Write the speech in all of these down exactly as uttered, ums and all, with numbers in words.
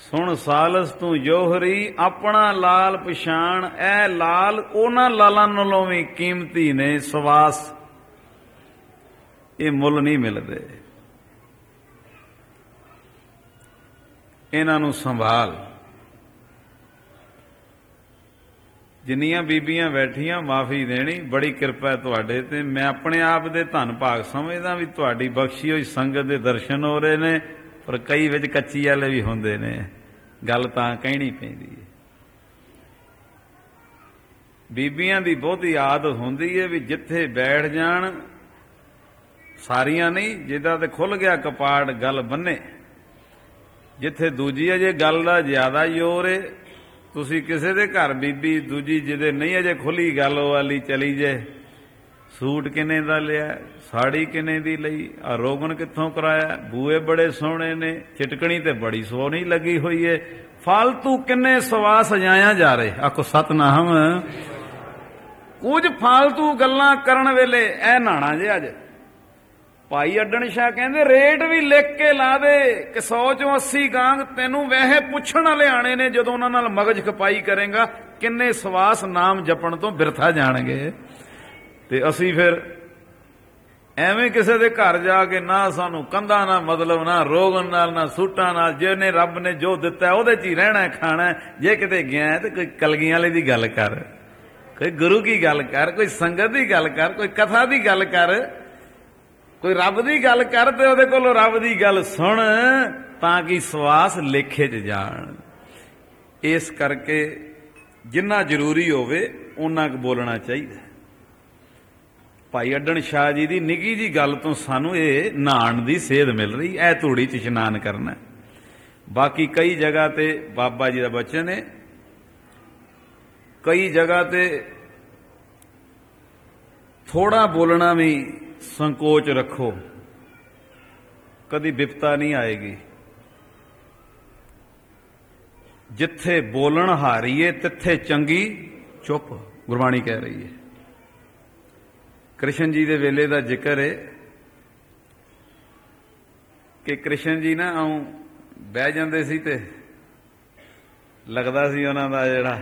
ਸੁਣ ਸਾਲਸ ਤੂੰ ਜੋਹਰੀ ਆਪਣਾ ਲਾਲ ਪਛਾਣ। ਇਹ ਲਾਲ ਉਹਨਾਂ ਲਾਲਾਂ ਨਾਲੋਂ ਵੀ ਕੀਮਤੀ ਨੇ। ਸਵਾਸ ਇਹ ਮੁੱਲ ਨਹੀਂ ਮਿਲਦੇ, ਇਹਨਾਂ ਨੂੰ ਸੰਭਾਲ। ਜਿੰਨੀਆਂ ਬੀਬੀਆਂ ਬੈਠੀਆਂ ਮਾਫੀ ਦੇਣੀ, ਬੜੀ ਕਿਰਪਾ ਤੁਹਾਡੇ ਤੇ। ਮੈਂ ਆਪਣੇ ਆਪ ਦੇ ਧੰਨ ਭਾਗ ਸਮਝਦਾ ਵੀ ਤੁਹਾਡੀ ਬਖਸ਼ੀ ਹੋਈ ਸੰਗਤ ਦੇ ਦਰਸ਼ਨ ਹੋ ਰਹੇ ਨੇ, ਪਰ ਕਈ ਵਿੱਚ ਕੱਚੀ ਵਾਲੇ ਵੀ ਹੁੰਦੇ ਨੇ। ਗੱਲ ਤਾਂ ਕਹਿਣੀ ਪੈਂਦੀ ਹੈ। ਬੀਬੀਆਂ ਦੀ ਬਹੁਤੀ ਆਦਤ ਹੁੰਦੀ ਹੈ ਵੀ ਜਿੱਥੇ ਬੈਠ ਜਾਣ, ਸਾਰੀਆਂ ਨਹੀਂ, ਜਿਹਦਾ ਤੇ ਖੁੱਲ ਗਿਆ ਕਪਾੜ ਗੱਲ ਬੰਨੇ। ਜਿੱਥੇ ਦੂਜੀ ਅਜੇ ਗੱਲ ਦਾ ਜ਼ਿਆਦਾ ਜ਼ੋਰ ਏ, ਤੁਸੀਂ ਕਿਸੇ ਦੇ ਘਰ ਬੀਬੀ ਦੂਜੀ ਜਿਹਦੇ ਨਹੀਂ ਅਜੇ ਖੁੱਲੀ ਗੱਲ ਵਾਲੀ ਚਲੀ ਜੇ, ਸੂਟ ਕਿੰਨੇ ਦਾ ਲਿਆ, ਸਾੜੀ ਕਿੰਨੇ ਦੀ ਲਈ, ਆ ਰੋਗਨ ਕਿੱਥੋਂ ਕਰਾਇਆ, ਬੂਏ ਬੜੇ ਸੋਹਣੇ ਨੇ, ਚਿਟਕਣੀ ਤੇ ਬੜੀ ਸੋਹਣੀ ਲੱਗੀ ਹੋਈ ਏ, ਫਾਲਤੂ ਕਿੰਨੇ ਸਵਾ ਸਜਾਇਆ ਜਾ ਰਹੇ। ਆਖੋ ਸਤਨਾਮ। ਕੁਝ ਫਾਲਤੂ ਗੱਲਾਂ ਕਰਨ ਵੇਲੇ ਇਹ ਨਾਣਾ ਜੇ ਅੱਜ ਭਾਈ ਅੱਡਣ ਸ਼ਾਹ ਕਹਿੰਦੇ ਰੇਟ ਵੀ ਲਿਖ ਕੇ ਲਾ ਦੇ ਕਿ ਸੌ ਚੋਂ ਅੱਸੀ ਗਾਂਗ ਤੈਨੂੰ ਵੈਸੇ ਪੁੱਛਣ ਵਾਲੇ ਆਣੇ ਨੇ। ਜਦੋਂ ਉਹਨਾਂ ਨਾਲ ਮਗਜ ਖਪਾਈ ਕਰੇਗਾ ਕਿੰਨੇ ਸਵਾਸ ਨਾਮ ਜਪਣ ਤੋਂ ਬਿਰਥਾ ਜਾਣਗੇ। ਤੇ ਅਸੀਂ ਫਿਰ ਐਵੇਂ ਕਿਸੇ ਦੇ ਘਰ ਜਾ ਕੇ ਨਾ ਸਾਨੂੰ ਕੰਧਾਂ ਨਾਲ ਮਤਲਬ, ਨਾ ਰੋਗਨ ਨਾਲ, ਨਾ ਸੂਟਾਂ ਨਾਲ, ਜਿਹਨੇ ਰੱਬ ਨੇ ਜੋ ਦਿੱਤਾ ਉਹਦੇ 'ਚ ਹੀ ਰਹਿਣਾ ਖਾਣਾ। ਜੇ ਕਿਤੇ ਗਿਆ ਤੇ ਕੋਈ ਕਲਗੀਆਂ ਵਾਲੇ ਦੀ ਗੱਲ ਕਰ, ਕੋਈ ਗੁਰੂ ਕੀ ਗੱਲ ਕਰ, ਕੋਈ ਸੰਗਤ ਦੀ ਗੱਲ ਕਰ, ਕੋਈ ਕਥਾ ਦੀ ਗੱਲ ਕਰ, ਕੋਈ ਰੱਬ ਦੀ ਗੱਲ ਕਰ ਤੇ ਉਹਦੇ ਕੋਲੋਂ ਰੱਬ ਦੀ ਗੱਲ ਸੁਣ, ਤਾਂ ਕਿ ਸਵਾਸ ਲੇਖੇ 'ਚ ਜਾਣ। ਇਸ ਕਰਕੇ ਜਿੰਨਾ ਜ਼ਰੂਰੀ ਹੋਵੇ ਓਨਾ ਕੁ ਬੋਲਣਾ ਚਾਹੀਦਾ। ਭਾਈ ਅੱਡਣ ਸ਼ਾਹ ਜੀ ਦੀ ਨਿੱਘੀ ਜੀ ਗੱਲ ਤੋਂ ਸਾਨੂੰ ਇਹ ਨਹਾਣ ਦੀ ਸੇਧ ਮਿਲ ਰਹੀ, ਇਹ ਧੂੜੀ 'ਚ ਇਸ਼ਨਾਨ ਕਰਨਾ। ਬਾਕੀ ਕਈ ਜਗ੍ਹਾ ਤੇ ਬਾਬਾ ਜੀ ਦਾ ਬਚਨ ਹੈ, ਕਈ ਜਗ੍ਹਾ ਤੇ ਥੋੜਾ ਬੋਲਣਾ ਵੀ ਸੰਕੋਚ ਰੱਖੋ, ਕਦੀ ਬਿਪਤਾ ਨਹੀਂ ਆਏਗੀ। ਜਿੱਥੇ ਬੋਲਣ ਹਾਰੀਏ ਤਿੱਥੇ ਚੰਗੀ ਚੁੱਪ, ਗੁਰਬਾਣੀ ਕਹਿ ਰਹੀ ਹੈ। ਕ੍ਰਿਸ਼ਨ ਜੀ ਦੇ ਵੇਲੇ ਦਾ ਜ਼ਿਕਰ ਹੈ ਕਿ ਕ੍ਰਿਸ਼ਨ ਜੀ ਨਾ ਆਉਂ ਬਹਿ ਜਾਂਦੇ ਸੀ ਤੇ ਲੱਗਦਾ ਸੀ ਉਹਨਾਂ ਦਾ ਜਿਹੜਾ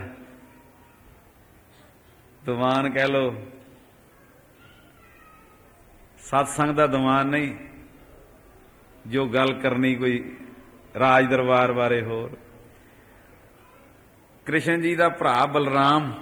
ਦੀਵਾਨ ਕਹਿ ਲੋ, ਸਤਸੰਗ ਦਾ ਦੀਵਾਨ ਨਹੀਂ, ਜੋ ਗੱਲ ਕਰਨੀ ਕੋਈ ਰਾਜ ਦਰਬਾਰ ਬਾਰੇ ਹੋਰ। ਕ੍ਰਿਸ਼ਨ ਜੀ ਦਾ ਭਰਾ ਬਲਰਾਮ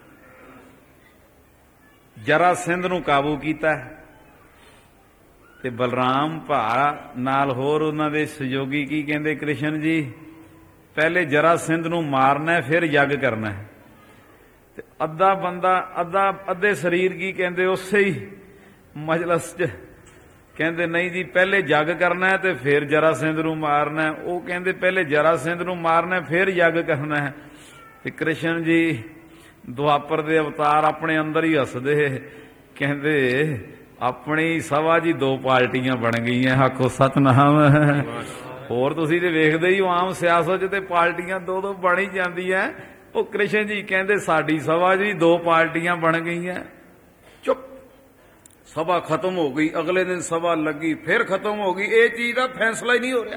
ਜਰਾਸਿੰਧ ਨੂੰ ਕਾਬੂ ਕੀਤਾ ਤੇ ਬਲਰਾਮ ਭਾ ਨਾਲ ਹੋਰ ਉਹਨਾਂ ਦੇ ਸਹਿਯੋਗੀ ਕੀ ਕਹਿੰਦੇ, ਕ੍ਰਿਸ਼ਨ ਜੀ ਪਹਿਲੇ ਜਰਾਸਿੰਧ ਨੂੰ ਮਾਰਨਾ ਫਿਰ ਯੱਗ ਕਰਨਾ। ਤੇ ਅੱਧਾ ਬੰਦਾ ਅੱਧਾ ਅੱਧੇ ਸਰੀਰ ਕੀ ਕਹਿੰਦੇ ਉਸੇ ਹੀ ਮਜਲਸ 'ਚ ਕਹਿੰਦੇ ਨਹੀਂ ਜੀ ਪਹਿਲੇ ਯੱਗ ਕਰਨਾ ਤੇ ਫਿਰ ਜਰਾਸਿੰਧ ਨੂੰ ਮਾਰਨਾ। ਉਹ ਕਹਿੰਦੇ ਪਹਿਲੇ ਜਰਾਸਿੰਧ ਨੂੰ ਮਾਰਨਾ ਫਿਰ ਯੱਗ ਕਰਨਾ। ਤੇ ਕ੍ਰਿਸ਼ਨ ਜੀ ਦੁਆਪਰ ਦੇ ਅਵਤਾਰ ਆਪਣੇ ਅੰਦਰ ਹੀ ਹੱਸਦੇ, ਕਹਿੰਦੇ ਆਪਣੀ ਸਭਾ ਜੀ ਦੋ ਪਾਰਟੀਆਂ ਬਣ ਗਈਆਂ। ਆਖੋ ਸਤਨਾਮ। ਹੋਰ ਤੁਸੀਂ ਤੇ ਵੇਖਦੇ ਹੀ ਆਮ ਸਿਆਸਤ 'ਚ ਤੇ ਪਾਰਟੀਆਂ ਦੋ ਦੋ ਬਣ ਹੀ ਜਾਂਦੀਆਂ। ਉਹ ਕ੍ਰਿਸ਼ਨ ਜੀ ਕਹਿੰਦੇ ਸਾਡੀ ਸਭਾ ਜੀ ਦੋ ਪਾਰਟੀਆਂ ਬਣ ਗਈਆਂ। ਚੁੱਪ, ਸਭਾ ਖਤਮ ਹੋ ਗਈ। ਅਗਲੇ ਦਿਨ ਸਭਾ ਲੱਗੀ, ਫਿਰ ਖਤਮ ਹੋ ਗਈ। ਇਹ ਚੀਜ਼ ਦਾ ਫੈਸਲਾ ਹੀ ਨਹੀਂ ਹੋ ਰਿਹਾ।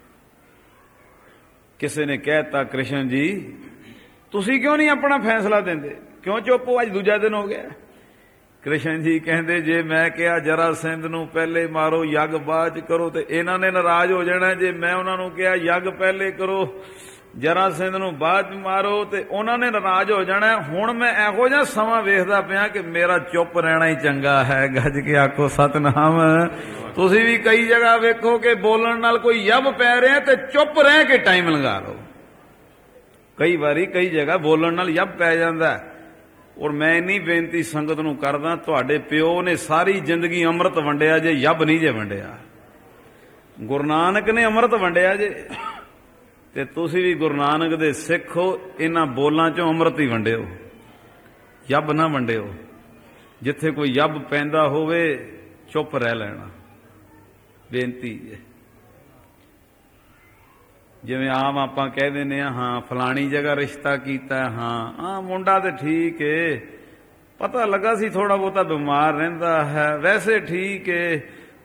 ਕਿਸੇ ਨੇ ਕਹਿਤਾ ਕ੍ਰਿਸ਼ਨ ਜੀ ਤੁਸੀਂ ਕਿਉਂ ਨਹੀਂ ਆਪਣਾ ਫੈਸਲਾ ਦਿੰਦੇ, ਕਿਉਂ ਚੁੱਪ ਹੋ, ਅੱਜ ਦੂਜਾ ਦਿਨ ਹੋ ਗਿਆ। ਕ੍ਰਿਸ਼ਨ ਜੀ ਕਹਿੰਦੇ ਜੇ ਮੈਂ ਕਿਹਾ ਜਰਾਸਿੰਧ ਨੂੰ ਪਹਿਲੇ ਮਾਰੋ ਯੱਗ ਬਾਅਦ ਚ ਕਰੋ ਤੇ ਇਹਨਾਂ ਨੇ ਨਾਰਾਜ਼ ਹੋ ਜਾਣਾ। ਜੇ ਮੈਂ ਉਹਨਾਂ ਨੂੰ ਕਿਹਾ ਯੱਗ ਪਹਿਲੇ ਕਰੋ ਜਰਾਸਿੰਧ ਨੂੰ ਬਾਅਦ ਚ ਮਾਰੋ ਤੇ ਉਹਨਾਂ ਨੇ ਨਾਰਾਜ਼ ਹੋ ਜਾਣਾ। ਹੁਣ ਮੈਂ ਇਹੋ ਜਿਹਾ ਸਮਾਂ ਵੇਖਦਾ ਪਿਆ ਕਿ ਮੇਰਾ ਚੁੱਪ ਰਹਿਣਾ ਹੀ ਚੰਗਾ ਹੈ। ਗੱਜ ਕੇ ਆਖੋ ਸਤਨਾਮ। ਤੁਸੀਂ ਵੀ ਕਈ ਜਗ੍ਹਾ ਵੇਖੋ ਕਿ ਬੋਲਣ ਨਾਲ ਕੋਈ ਯੱਬ ਪੈ ਰਿਹਾ ਤੇ ਚੁੱਪ ਰਹਿ ਕੇ ਟਾਈਮ ਲਗਾ ਲਓ। ਕਈ ਵਾਰੀ ਕਈ ਜਗ੍ਹਾ ਬੋਲਣ ਨਾਲ ਯੱਬ ਪੈ ਜਾਂਦਾ। ਔਰ ਮੈਂ ਇੰਨੀ ਬੇਨਤੀ ਸੰਗਤ ਨੂੰ ਕਰਦਾ, ਤੁਹਾਡੇ ਪਿਓ ਨੇ ਸਾਰੀ ਜ਼ਿੰਦਗੀ ਅੰਮ੍ਰਿਤ ਵੰਡਿਆ ਜੇ, ਯੱਬ ਨਹੀਂ ਜੇ ਵੰਡਿਆ। ਗੁਰੂ ਨਾਨਕ ਨੇ ਅੰਮ੍ਰਿਤ ਵੰਡਿਆ ਜੇ ਤੇ ਤੁਸੀਂ ਵੀ ਗੁਰੂ ਨਾਨਕ ਦੇ ਸਿੱਖ ਹੋ। ਇਹਨਾਂ ਬੋਲਾਂ ਚੋਂ ਅੰਮ੍ਰਿਤ ਹੀ ਵੰਡਿਓ, ਯੱਬ ਨਾ ਵੰਡਿਓ। ਜਿੱਥੇ ਕੋਈ ਯੱਬ ਪੈਂਦਾ ਹੋਵੇ ਚੁੱਪ ਰਹਿ ਲੈਣਾ, ਬੇਨਤੀ ਹੈ। ਜਿਵੇਂ ਆਮ ਆਪਾਂ ਕਹਿ ਦਿੰਦੇ ਹਾਂ ਹਾਂ ਫਲਾਣੀ ਜਗ੍ਹਾ ਰਿਸ਼ਤਾ ਕੀਤਾ, ਹਾਂ ਹਾਂ ਮੁੰਡਾ ਤੇ ਠੀਕ ਏ, ਪਤਾ ਲੱਗਾ ਸੀ ਥੋੜਾ ਬਹੁਤਾ ਬਿਮਾਰ ਰਹਿੰਦਾ ਹੈ, ਵੈਸੇ ਠੀਕ ਏ,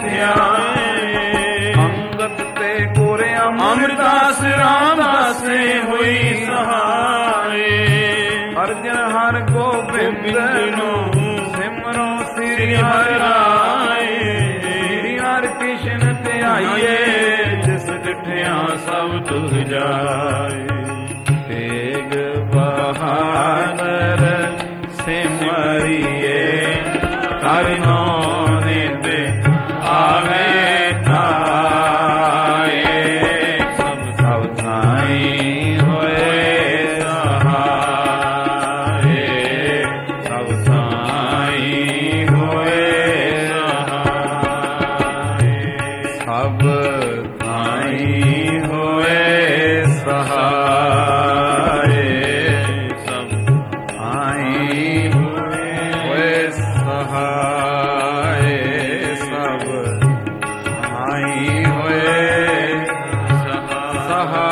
ਧਿਆਏ। ਅੰਗਦ ਤੇ ਕੋਰੇ ਅਮਰਦਾਸ ਰਾਮਦਾਸੇ ਹੋਈ ਸਹਾਏ। ਅਰਜਨ ਹਰ ਗੋਬਿੰਦ ਨੂੰ ਸਿਮਰੋ ਸ੍ਰੀ ਹਰਿ ਰਾਏ। ਸ੍ਰੀ ਹਰਿ ਕ੍ਰਿਸ਼ਨ ਧਿਆਈਏ ਜਿਸ ਡਿਠਿਆ ਸਭ ਤੁਧ ਜਾਏ। ਤੇਗ ਬਹਾਦਰ ਸਿਮਰਿਏ ਹਰਿ ਨਿਤ ਆਵੇ ਤਾਏ। ਸਭ ਸਭ ਥਾਈ ਹੋਏ ਸਹਾਏ। ਸਭ ਥਾਈ ਹੋਏ ਸਭ ਥਾਈ ਹੋਏ ਸਹਾਏ। ਸਭ ਆਈ ਹੋਏ ਸਹਾਏ। ਸਭ ਆਈ ਹੋਏ ਸਹਾਏ।